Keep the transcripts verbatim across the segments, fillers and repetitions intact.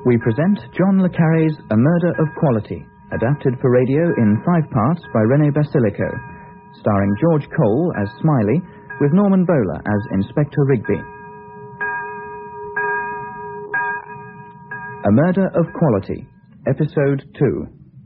we present John le Carré's A Murder of Quality, adapted for radio in five parts by René Basilico, starring George Cole as Smiley, with Norman Bowler as Inspector Rigby. A Murder of Quality, Episode two.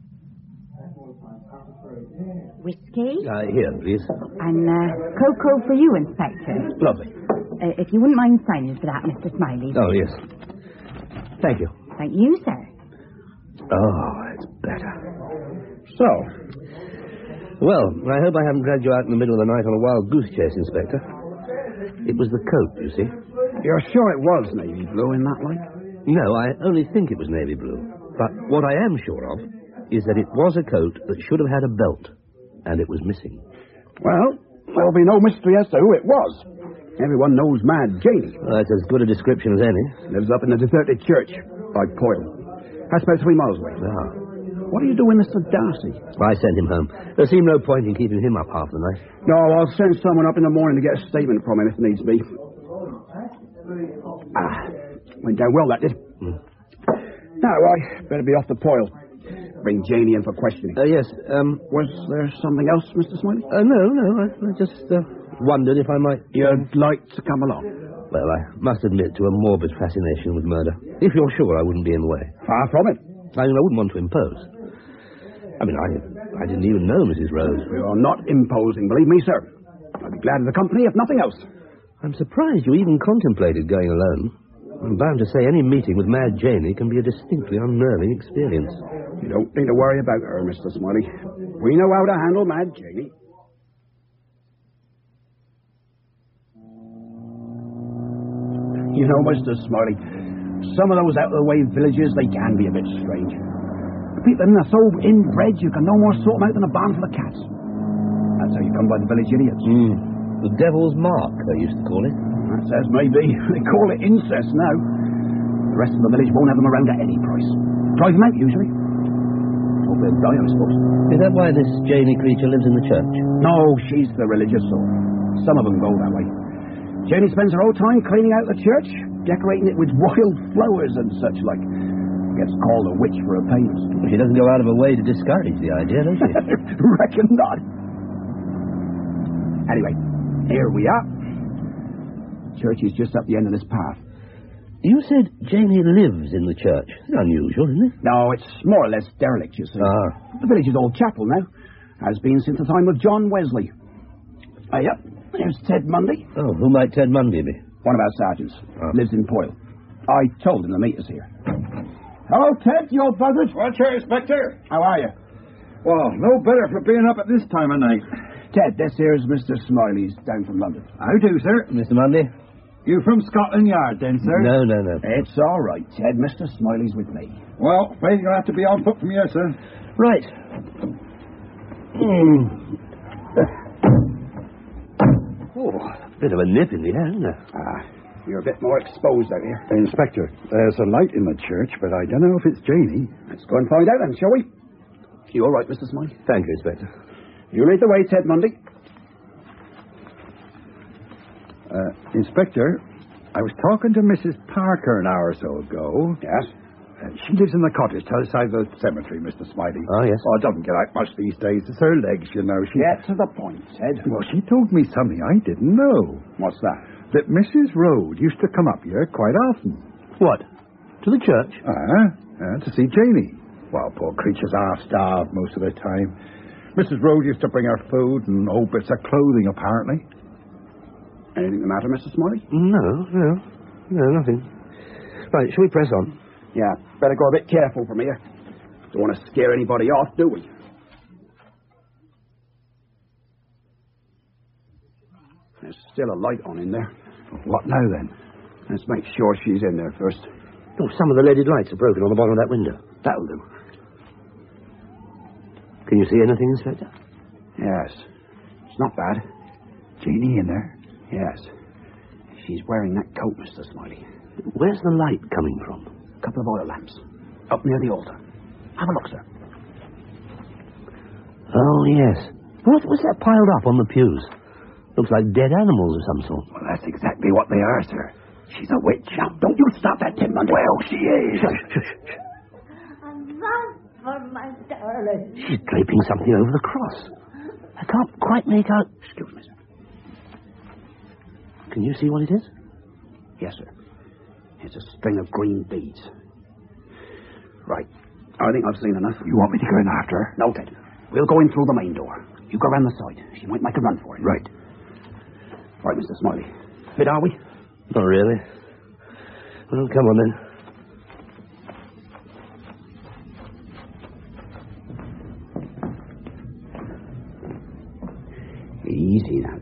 Whiskey? Uh, here, please. And uh, cocoa for you, Inspector. Lovely. Uh, if you wouldn't mind signing for that, Mister Smiley. Oh, yes. Thank you. Thank you, sir. Oh, it's better. So, well, I hope I haven't dragged you out in the middle of the night on a wild goose chase, Inspector. It was the coat, you see. You're sure it was navy blue in that light? No, I only think it was navy blue. But what I am sure of is that it was a coat that should have had a belt, and it was missing. Well, there'll be no mystery as to who it was. Everyone knows Mad Janie. Well, that's as good a description as any. Lives up in the deserted church by Poyle. That's about three miles away. Ah. What are you doing, Mister Darcy? I sent him home. There seemed no point in keeping him up half the night. No, I'll send someone up in the morning to get a statement from him if needs be. Ah, went down well, that did. Hmm. Now, I better be off to Poyle. Bring Janie in for questioning. Uh, yes, um... Was there something else, Mister Smiley? Uh, no, no, I, I just uh, wondered if I might... You'd like to come along? Well, I must admit to a morbid fascination with murder. If you're sure I wouldn't be in the way. Far from it. I mean, I wouldn't want to impose. I mean, I I didn't even know Missus Rose. You're not imposing, believe me, sir. I'd be glad of the company, if nothing else. I'm surprised you even contemplated going alone. I'm bound to say any meeting with Mad Janie can be a distinctly unnerving experience. You don't need to worry about her, Mister Smiley. We know how to handle Mad Janie. You know, Mister Smiley, some of those out-of-the-way villages, they can be a bit strange. The people in are so inbred, you can no more sort them out than a barn full of cats. That's how you come by the village idiots. Mm. The devil's mark, they used to call it. That's as may be. They call it incest now. The rest of the village won't have them around at any price. Drive them out, usually. Hope they'll die, I suppose. Is that why this Janie creature lives in the church? No, she's the religious sort. Some of them go that way. Janie spends her whole time cleaning out the church, decorating it with wild flowers and such like. Gets called a witch for her pains. She doesn't go out of her way to discourage the idea, does she? Reckon not. Anyway, here we are. Church is just up the end of this path. You said Janie lives in the church. It's unusual, isn't it? No, it's more or less derelict, you see. Ah. The village's old chapel now. Has been since the time of John Wesley. Ah, uh, yep. There's Ted Mundy. Oh, who might Ted Mundy be? One of our sergeants. Ah. Lives in Poyle. I told him to meet us here. Hello, Ted, you old buzzard. Well, sure, Inspector. How are you? Well, no better for being up at this time of night. Ted, this here's Mister Smiley's down from London. How do, sir? Mister Mundy? You from Scotland Yard, then, sir? No, no, no. It's all right, Ted. Mister Smiley's with me. Well, well, you're going to have to be on foot from here, sir. Right. Mm. Oh, a bit of a nip in the air, isn't there? Ah, you're a bit more exposed out here. Inspector, there's a light in the church, but I don't know if it's Janie. Let's go and find out then, shall we? You all right, Mister Smiley? Thank you, Inspector. You lead the way, Ted Mundy. Uh, Inspector, I was talking to Missus Parker an hour or so ago. Yes? Uh, she lives in the cottage to the side of the cemetery, Mister Smiley. Oh, yes. Oh, doesn't get out much these days. It's her legs, you know. She... Get to the point, Ted. Well, she told me something I didn't know. What's that? That Missus Rode used to come up here quite often. What? To the church? Ah, uh, to see Janie. Well, poor creature's half-starved most of the time. Missus Rode used to bring her food and old bits of clothing, apparently. Anything the matter, Mister Smiley? No, no. No, nothing. Right, shall we press on? Yeah, better go a bit careful from here. Don't want to scare anybody off, do we? There's still a light on in there. What now, then? Let's make sure she's in there first. Oh, some of the leaded lights are broken on the bottom of that window. That'll do. Can you see anything, Inspector? Yes. It's not bad. Janie in there? Yes. She's wearing that coat, Mister Smiley. Where's the light coming from? A couple of oil lamps. Up near the altar. Have a look, sir. Oh, yes. What was that piled up on the pews? Looks like dead animals of some sort. Well, that's exactly what they are, sir. She's a witch. Now, don't you stop that, Tim Mundy. Well, she is. I'm not for my darling. She's draping something over the cross. I can't quite make out... Excuse me, sir. Can you see what it is? Yes, sir. It's a string of green beads. Right. I think I've seen enough. You want me to go in after her? No, Ted. We'll go in through the main door. You go around the side. She might make a run for it. Right. Right, Mister Smiley. Fit, are we? Not really. Well, come on then. Easy now.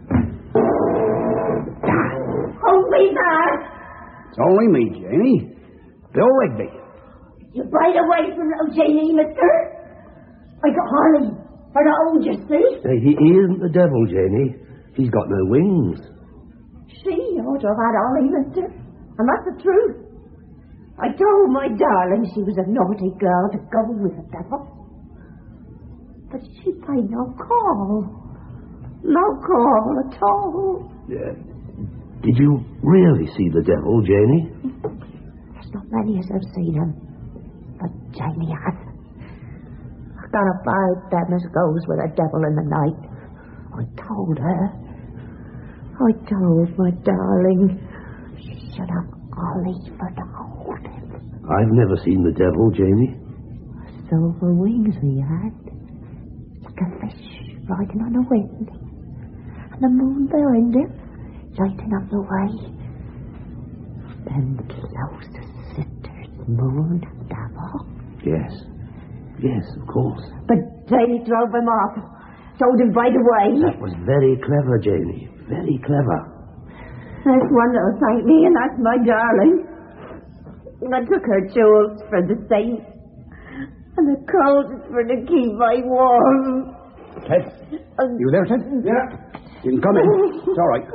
Hold me back. It's only me, Janie. Bill Rigby. You right away from little Janie, mister. I got Harley for the old, you see. Hey, he, he isn't the devil, Janie. He's got no wings. She ought to have had Ollie, mister. And that's the truth. I told my darling she was a naughty girl to go with the devil. But she paid no call. No call at all. Yeah. Did you really see the devil, Janie? There's not many as have seen him. But Janie has. I got a five them as goes with a devil in the night. I told her. I told my darling she should have Ollie for to hold him. I've never seen the devil, Janie. Silver wings he had. Like a fish riding on the wind. And the moon behind him, lighting up the way. Then close sisters, moon and devil. Yes. Yes, of course. But Janie drove him off. Told him right away. That was very clever, Janie. Very clever. There's one that'll thank me, and that's my darling. I took her jewels for the saints, and the coats for to keep my warm. Ted? Um, You there, Ted? Yeah. You can come in. It's all right.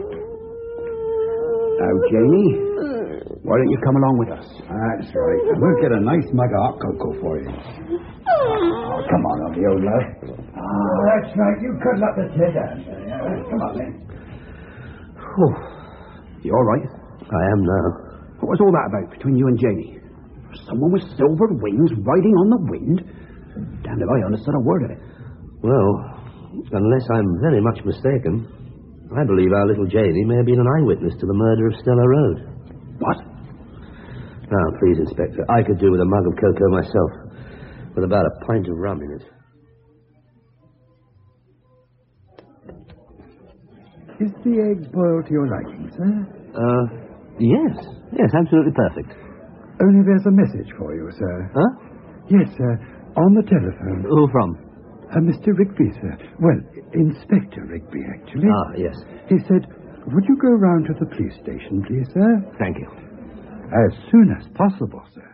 Now, Janie, why don't you come along with us? That's right. We'll get a nice mug of hot cocoa for you. Oh, come on, old old love. Oh, that's right. You cuddle up the Ted answer. Come on, then. Oh, you all right? I am now. What was all that about between you and Janie? Someone with silver wings riding on the wind? Damned if I understood a word of it. Well, unless I'm very much mistaken, I believe our little Janie may have been an eyewitness to the murder of Stella Road. What? Now, please, Inspector, I could do with a mug of cocoa myself, with about a pint of rum in it. Is the egg boiled to your liking, sir? Uh, yes. Yes, absolutely perfect. Only there's a message for you, sir. Huh? Yes, sir. On the telephone. Who from? Uh, Mister Rigby, sir. Well, Inspector Rigby, actually. Ah, yes. He said, would you go round to the police station, please, sir? Thank you. As soon as possible, sir.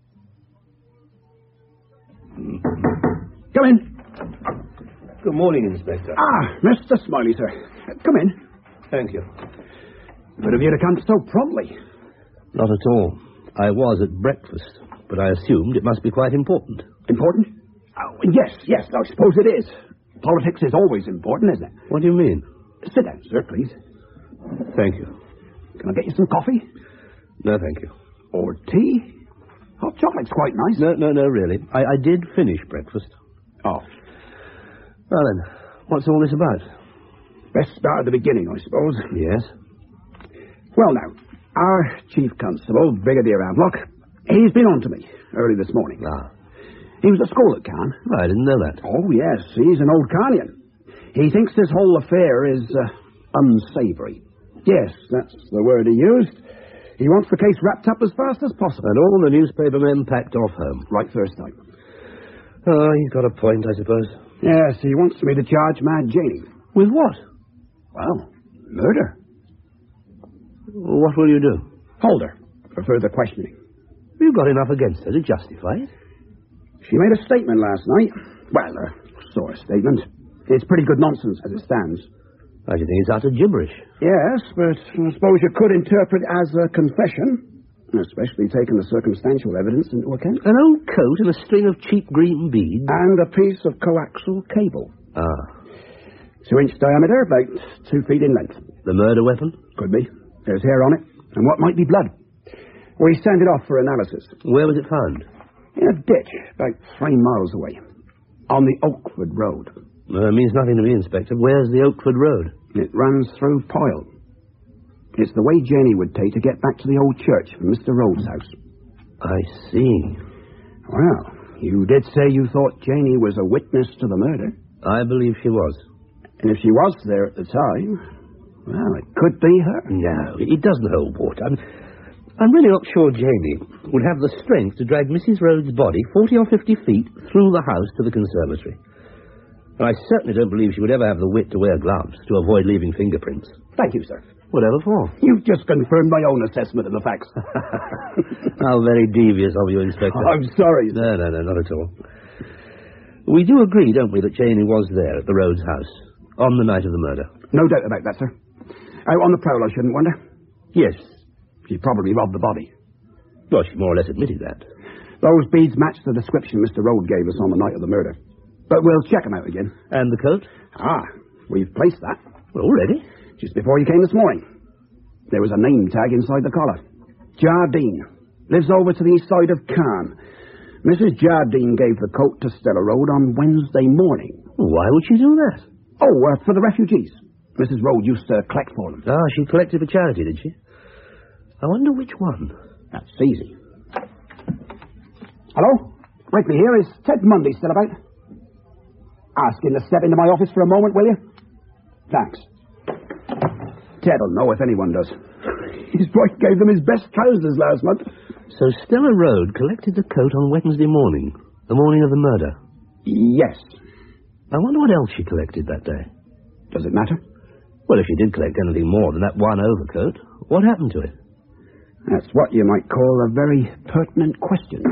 Come in. Good morning, Inspector. Ah, Mister Smiley, sir. Come in. Thank you. Good of you to come so promptly. Not at all. I was at breakfast, but I assumed it must be quite important. Important? Oh, yes, yes, I suppose it is. Politics is always important, isn't it? What do you mean? Sit down, sir, please. Thank you. Can I get you some coffee? No, thank you. Or tea? Hot chocolate's quite nice. No, no, no, really. I, I did finish breakfast. Oh. Well, then, what's all this about? Best start at the beginning, I suppose. Yes? Well, now, our chief constable, Brigadier Avlock, he's been on to me early this morning. Ah. He was at school at Caen. Well, I didn't know that. Oh, yes, he's an old Carnian. He thinks this whole affair is uh, unsavory. Yes, that's the word he used. He wants the case wrapped up as fast as possible. And all the newspaper men packed off home. Right first time. Oh, he's got a point, I suppose. Yes, he wants me to charge Mad Janie. With what? Well, murder. What will you do? Hold her for further questioning. You've got enough against her to justify it. She made a statement last night. Well, a sort of statement. It's pretty good nonsense as it stands. I should think it's utter gibberish. Yes, but I suppose you could interpret it as a confession, especially taking the circumstantial evidence into account. An old coat and a string of cheap green beads. And a piece of coaxial cable. Ah. Two inch diameter, about two feet in length. The murder weapon? Could be. There's hair on it. And what might be blood? We sent it off for analysis. Where was it found? In a ditch, about three miles away. On the Oakford Road. Well, that means nothing to me, Inspector. Where's the Oakford Road? It runs through Pyle. It's the way Janie would take to get back to the old church from Mister Rhodes' house. I see. Well, you did say you thought Janie was a witness to the murder. I believe she was. And if she was there at the time, well, it could be her. No, it doesn't hold water. I'm, I'm really not sure Janie would have the strength to drag Missus Rhodes' body forty or fifty feet through the house to the conservatory. And I certainly don't believe she would ever have the wit to wear gloves to avoid leaving fingerprints. Thank you, sir. Whatever for? You've just confirmed my own assessment of the facts. How very devious of you, Inspector. I'm sorry. No, no, no, not at all. We do agree, don't we, that Janie was there at the Rhodes' house on the night of the murder? No doubt about that, sir. Out on the prowl, I shouldn't wonder. Yes. She probably robbed the body. Well, she more or less admitted that. Those beads match the description Mister Rhodes gave us on the night of the murder. But we'll check them out again. And the coat? Ah, we've placed that. Well, already? Just before you came this morning. There was a name tag inside the collar. Jardine. Lives over to the east side of Cairn. Missus Jardine gave the coat to Stella Road on Wednesday morning. Why would she do that? Oh, uh, for the refugees. Missus Rhodes used to collect for them. Ah, she collected for charity, did she? I wonder which one. That's easy. Hello? Rightly here. Is Ted Mundy still about? Ask him to step into my office for a moment, will you? Thanks. Ted'll know if anyone does. His wife gave them his best trousers last month. So Stella Road collected the coat on Wednesday morning, the morning of the murder? Yes. I wonder what else she collected that day. Does it matter? Well, if she did collect anything more than that one overcoat, what happened to it? That's what you might call a very pertinent question.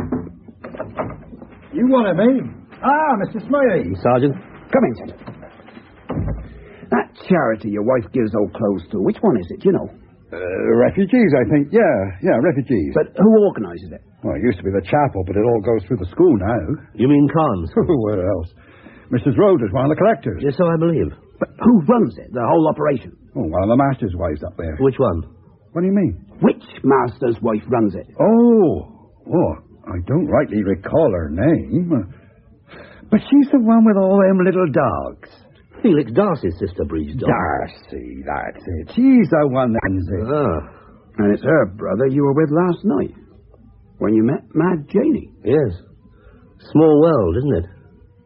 You wanted me? Ah, Mister Smiley. Sergeant? Come in, Ted. That charity your wife gives old clothes to, which one is it, you know? Uh, refugees, I think. Yeah, yeah, refugees. But who organises it? Well, it used to be the chapel, but it all goes through the school now. You mean Carnes? Where else? Missus Rhodes is one of the collectors. Yes, so I believe. But who runs it, the whole operation? Oh, one of the master's wives up there. Which one? What do you mean? Which master's wife runs it? Oh, oh, I don't rightly recall her name. But she's the one with all them little dogs. Felix Darcy's sister breeds dogs. Darcy, that's it. She's the one that owns it. Ah. And it's her brother you were with last night, when you met Mad Janie. Yes. Small world, isn't it?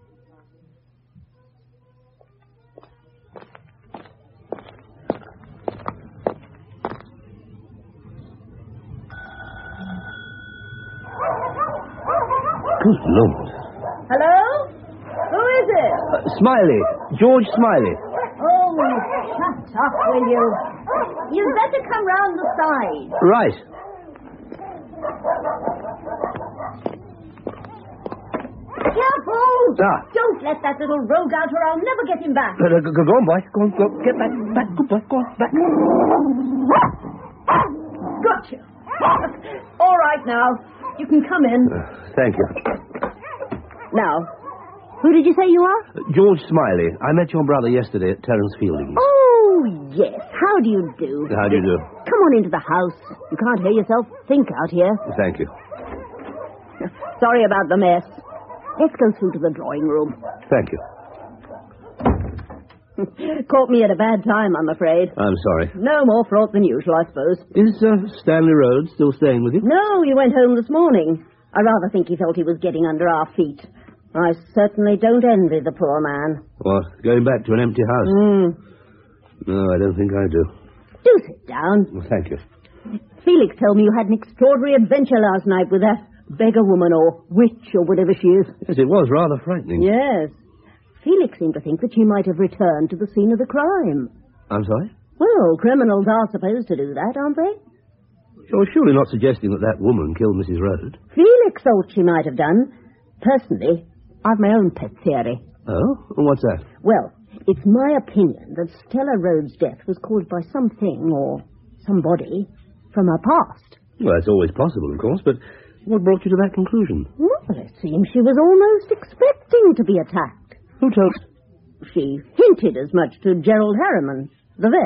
Good Lord. Hello? Who is it? Uh, Smiley. George Smiley. Oh, shut up, will you? You'd better come round the side. Right. Careful! Ah. Don't let that little rogue out or I'll never get him back. Uh, go, go on, boy. Go on, go. Get back. Back. Good boy. Go on, back. Gotcha. All right now. You can come in. Uh, thank you. Now, who did you say you are? Uh, George Smiley. I met your brother yesterday at Terence Fielding's. Oh, yes. How do you do? How do you do? Come on into the house. You can't hear yourself think out here. Thank you. Sorry about the mess. Let's go through to the drawing room. Thank you. Caught me at a bad time, I'm afraid. I'm sorry. No more fraught than usual, I suppose. Is uh, Stanley Rhodes still staying with you? No, he went home this morning. I rather think he felt he was getting under our feet. I certainly don't envy the poor man. What, going back to an empty house? Mm. No, I don't think I do. Do sit down. Well, thank you. Felix told me you had an extraordinary adventure last night with that beggar woman or witch or whatever she is. Yes, it was rather frightening. Yes. Felix seemed to think that she might have returned to the scene of the crime. I'm sorry? Well, criminals are supposed to do that, aren't they? You're surely not suggesting that that woman killed Missus Rhodes? Felix thought she might have done. Personally, I've my own pet theory. Oh? What's that? Well, it's my opinion that Stella Rhodes' death was caused by something or somebody from her past. Well, that's always possible, of course, but what brought you to that conclusion? Well, it seems she was almost expecting to be attacked. Who told... She hinted as much to Gerald Harriman, the vet.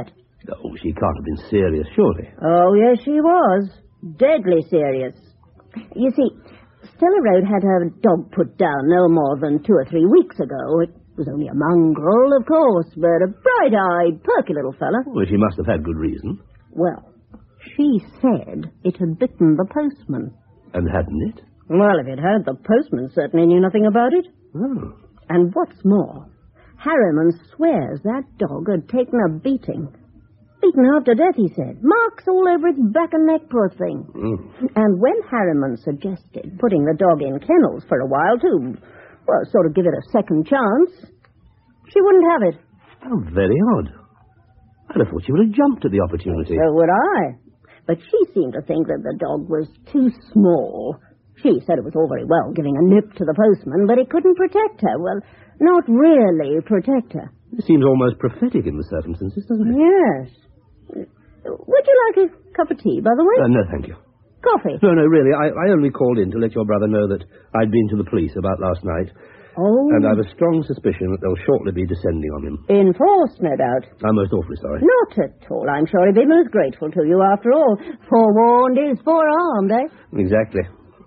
Oh, she can't have been serious, surely. Oh, yes, she was. Deadly serious. You see, Stella Road had her dog put down no more than two or three weeks ago. It was only a mongrel, of course, but a bright-eyed, perky little fella. Well, she must have had good reason. Well, she said it had bitten the postman. And hadn't it? Well, if it had, the postman certainly knew nothing about it. Oh. And what's more, Harriman swears that dog had taken a beating. Beaten half to death, he said. Marks all over its back and neck, poor thing. Mm. And when Harriman suggested putting the dog in kennels for a while to, well, sort of give it a second chance, she wouldn't have it. How very odd. I'd have thought she would have jumped at the opportunity. So would I. But she seemed to think that the dog was too small. She said it was all very well giving a nip to the postman, but it couldn't protect her. Well, not really protect her. It seems almost prophetic in the circumstances, doesn't it? Yes. Would you like a cup of tea, by the way? Uh, no, thank you. Coffee? No, no, really. I, I only called in to let your brother know that I'd been to the police about last night. Oh. And I've a strong suspicion that they'll shortly be descending on him. Enforced, no doubt. I'm most awfully sorry. Not at all. I'm sure he'd be most grateful to you, after all. Forewarned is forearmed, eh? Exactly.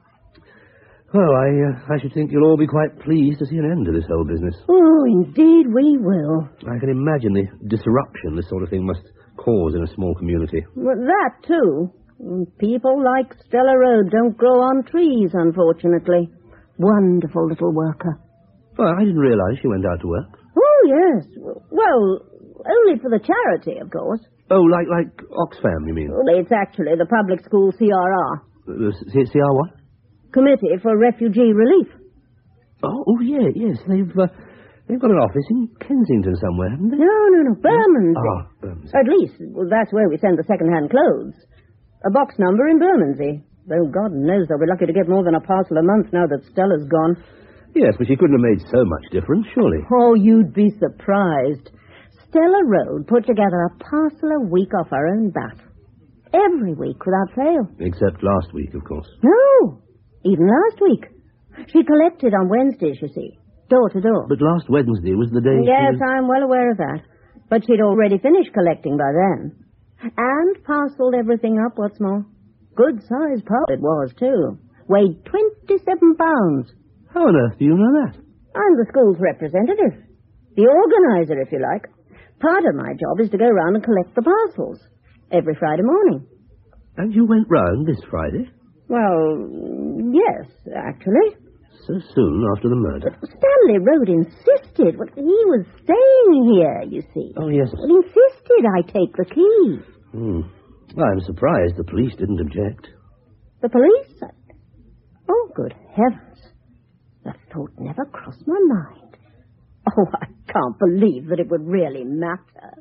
Well, I, uh, I should think you'll all be quite pleased to see an end to this whole business. Oh, indeed we will. I can imagine the disruption this sort of thing must cause in a small community. But that, too. People like Stella Road don't grow on trees, unfortunately. Wonderful little worker. Well, I didn't realize she went out to work. Oh, yes. Well, only for the charity, of course. Oh, like like Oxfam, you mean? Well, it's actually the public school C R R. The C- CR what? Committee for Refugee Relief. Oh, oh yeah, yes. They've uh, they've got an office in Kensington somewhere, haven't they? No, no, no. Bermondsey. Ah, Bermondsey. At least, well, that's where we send the second-hand clothes. A box number in Bermondsey. Though God knows they'll be lucky to get more than a parcel a month now that Stella's gone. Yes, but she couldn't have made so much difference, surely. Oh, you'd be surprised. Stella Road put together a parcel a week off her own bat. Every week without fail. Except last week, of course. No, even last week. She collected on Wednesdays, you see, door to door. But last Wednesday was the day Yes, she... I'm well aware of that. But she'd already finished collecting by then. And parceled everything up, what's more. Good-sized parcel it was, too. Weighed twenty-seven pounds. How on earth do you know that? I'm the school's representative. The organizer, if you like. Part of my job is to go round and collect the parcels. Every Friday morning. And you went round this Friday? Well, yes, actually. So soon after the murder? Stanley Road insisted. Well, he was staying here, you see. Oh, yes. Well, insisted I take the key. Hmm. Well, I'm surprised the police didn't object. The police? Oh, good heavens. The thought never crossed my mind. Oh, I can't believe that it would really matter.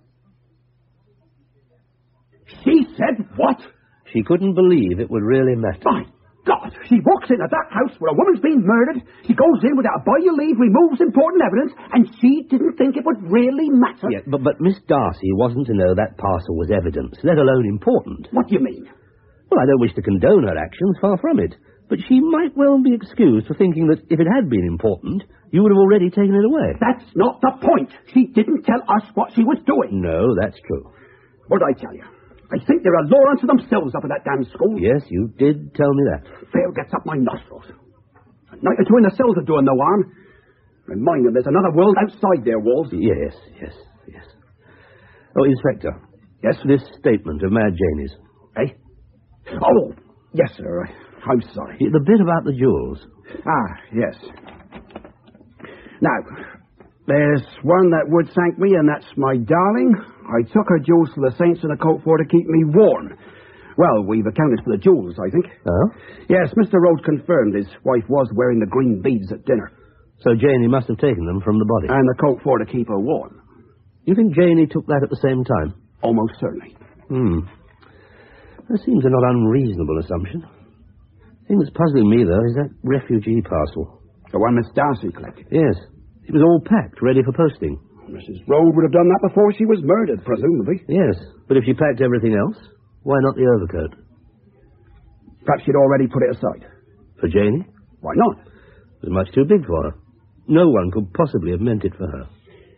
She said what? She couldn't believe it would really matter. My God, she walks into that house where a woman's been murdered, she goes in without by your leave, removes important evidence, and she didn't think it would really matter. Yeah, but, but Miss Darcy wasn't to know that parcel was evidence, let alone important. What do you mean? Well, I don't wish to condone her actions, far from it. But she might well be excused for thinking that if it had been important, you would have already taken it away. That's not the point. She didn't tell us what she was doing. No, that's true. What did I tell you? I think they're a law unto themselves up at that damn school. Yes, you did tell me that. Fear gets up my nostrils. A night or two in the cells are doing no harm. Remind them there's another world outside their walls. Yes, yes, yes. Oh, Inspector. Yes? This statement of Mad Janie's. Eh? Oh, yes, sir. I'm sorry. The bit about the jewels. Ah, yes. Now, there's one that would thank me, and that's my darling. I took her jewels to the Saints in a coat for to keep me warm. Well, we've accounted for the jewels, I think. Oh? Yes, Mister Rhodes confirmed his wife was wearing the green beads at dinner. So Janie must have taken them from the body. And the coat for to keep her warm. You think Janie took that at the same time? Almost certainly. Hmm. That seems a not unreasonable assumption. The thing that's puzzling me, though, is that refugee parcel. The one Miss Darcy collected? Yes. It was all packed, ready for posting. Missus Rhodes would have done that before she was murdered, presumably. Yes, but if she packed everything else, why not the overcoat? Perhaps she'd already put it aside. For Janie? Why not? It was much too big for her. No one could possibly have meant it for her.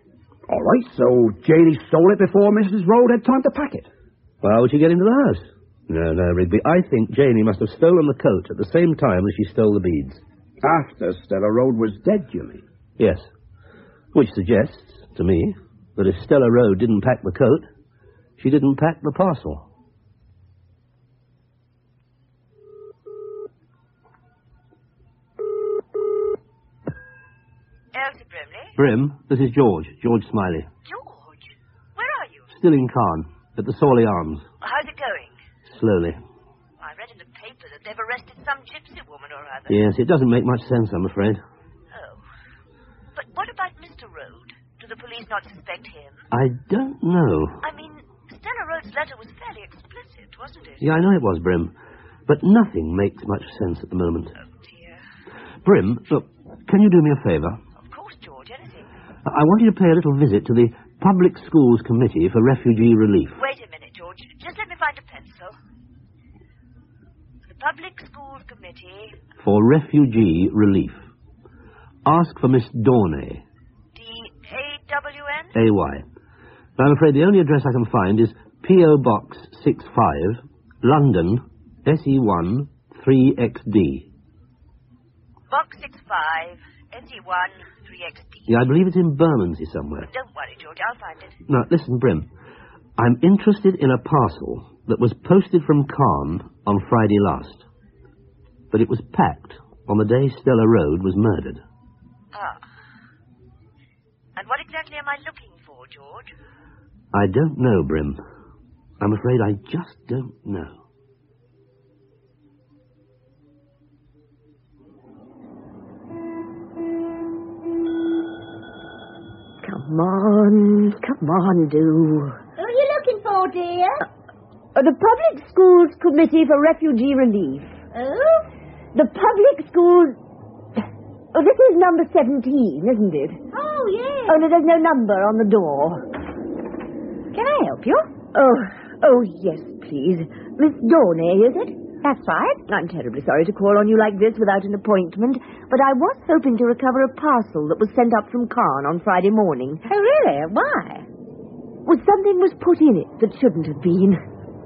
All right, so Janie stole it before Missus Rode had time to pack it. Well, how would she get into the house? No, no, Rigby. I think Janie must have stolen the coat at the same time as she stole the beads. After Stella Rode was dead, you mean? Yes. Which suggests, to me, that if Stella Rode didn't pack the coat, she didn't pack the parcel. Elsie Brimley? Brim, this is George, George Smiley. George? Where are you? Still in Caen, at the Sawley Arms. How's it going? Slowly. I read in the paper that they've arrested some gypsy woman or other. Yes, it doesn't make much sense, I'm afraid. Oh. But what about Mister Rode? Do the police not suspect him? I don't know. I mean, Stella Rhodes' letter was fairly explicit, wasn't it? Yeah, I know it was, Brim. But nothing makes much sense at the moment. Oh, dear. Brim, look, can you do me a favour? Of course, George, anything. I want you to pay a little visit to the Public Schools Committee for Refugee Relief. Wait a minute, George. Just let me find a pencil. The Public Schools Committee... For Refugee Relief. Ask for Miss Dornay. D A W N? A Y. Now, I'm afraid the only address I can find is P O Box sixty-five, London, S E one, three X D. Box sixty-five, S E one, three X D. Yeah, I believe it's in Bermondsey somewhere. Don't worry, George. I'll find it. Now, listen, Brim. I'm interested in a parcel that was posted from Caen on Friday last. But it was packed on the day Stella Rode was murdered. Ah. And what exactly am I looking for, George? I don't know, Brim. I'm afraid I just don't know. Come on, come on, do. Who are you looking for, dear? Uh, the Public Schools Committee for Refugee Relief. Oh? The Public Schools... Oh, this is number seventeen, isn't it? Oh, yes. Oh, no, there's no number on the door. Can I help you? Oh, oh, yes, please. Miss Dornay, is it? That's right. I'm terribly sorry to call on you like this without an appointment, but I was hoping to recover a parcel that was sent up from Caen on Friday morning. Oh, really? Why? Well, something was put in it that shouldn't have been.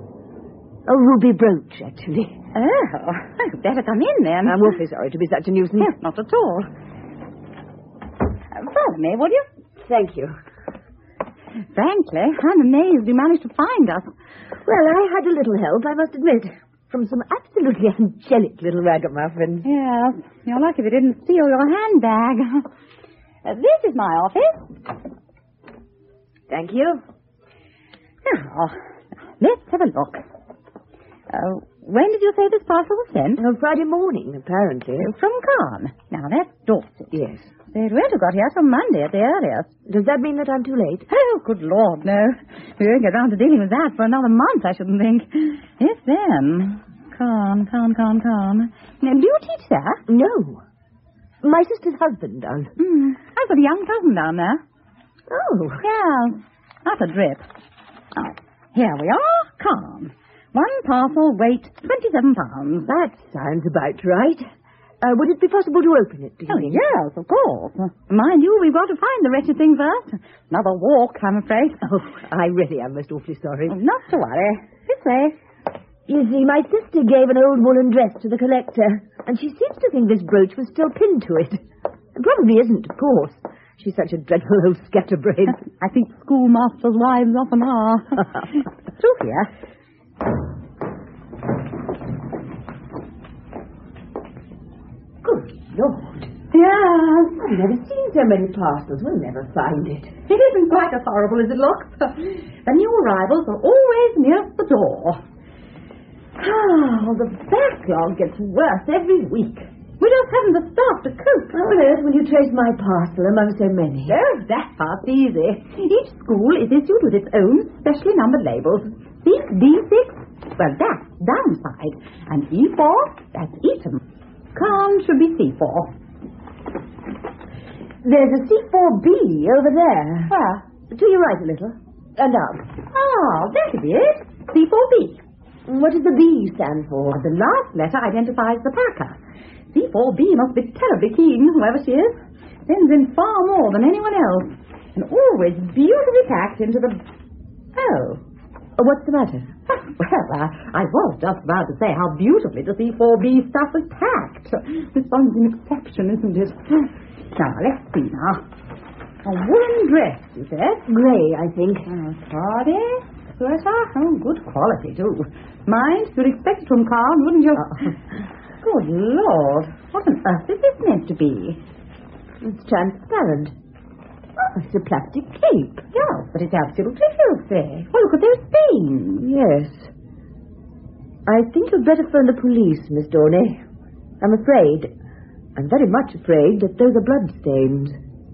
A ruby brooch, actually. Oh, I'd better come in then. I'm awfully sorry to be such a nuisance. Yes, not at all. Uh, follow me, would you? Thank you. Frankly, I'm amazed you managed to find us. Well, I had a little help, I must admit, from some absolutely angelic little ragamuffins. Yes, you're lucky we didn't steal your handbag. Uh, this is my office. Thank you. Now, let's have a look. Uh, when did you say this parcel was sent? On Friday morning, apparently. From Caen. Now, that's Dorset. Yes. They would have got here from Monday at the earliest. Does that mean that I'm too late? Oh, good Lord, no. We won't get round to dealing with that for another month, I shouldn't think. Yes, then. Caen, Caen, Caen, Caen. Now, do you teach there? No. My sister's husband does. Hmm. I've got a young cousin down there. Oh. Yes. That's a drip. Oh, here we are. Caen. One parcel, weight twenty-seven pounds. That sounds about right. Uh, would it be possible to open it, do you Oh, think? yes, of course. Mind you, we've got to find the wretched thing first. Another walk, I'm afraid. Oh, I really am most awfully sorry. Not to worry. This way. You see, my sister gave an old woolen dress to the collector, and she seems to think this brooch was still pinned to it. It probably isn't, of course. She's such a dreadful old scatterbrain. I think schoolmasters' wives often are. Through here. Good Lord. Yes. I've never seen so many parcels. We'll never find it. It isn't quite as horrible as it looks. The new arrivals are always near the door. Oh, the backlog gets worse every week. We just haven't the staff to cope. How on earth will you trace my parcel among so many? Oh, that part's easy. Each school is issued with its own specially numbered labels. See, D six, well, that's downside. And E four, that's Eton. Caen should be C four. There's a C four B over there. Where? To your right a little. And up. Ah, that'll be it. C four B. What does the B stand for? The last letter identifies the packer. C four B must be terribly keen, whoever she is. Sends in far more than anyone else. and always beautifully packed into the... Oh. Oh, what's the matter? Well, uh, I was just about to say how beautifully the C four B stuff was packed. This one's an exception, isn't it? Now, let's see now. A woolen dress, you said? Grey, I think. Oh, sorry. Sweater? Oh, good quality, too. Mind, you'd expect it from Carl, wouldn't you? Oh. Good Lord. What on earth is this meant to be? It's transparent. Oh, it's a plastic cape. Yeah, but it's absolutely filthy. Well, look at those stains. Yes. I think you'd better phone the police, Miss Dorney. I'm afraid, I'm very much afraid that those are blood stains.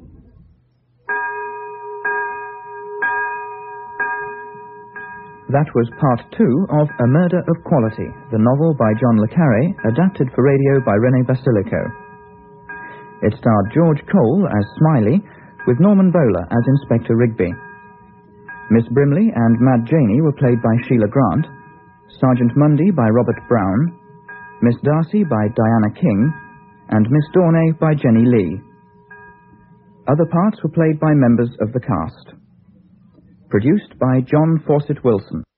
That was part two of A Murder of Quality, the novel by John le Carré, adapted for radio by René Basilico. It starred George Cole as Smiley, with Norman Bowler as Inspector Rigby. Miss Brimley and Mad Janey were played by Sheila Grant, Sergeant Mundy by Robert Brown, Miss Darcy by Diana King, and Miss Dorney by Jenny Lee. Other parts were played by members of the cast. Produced by John Fawcett Wilson.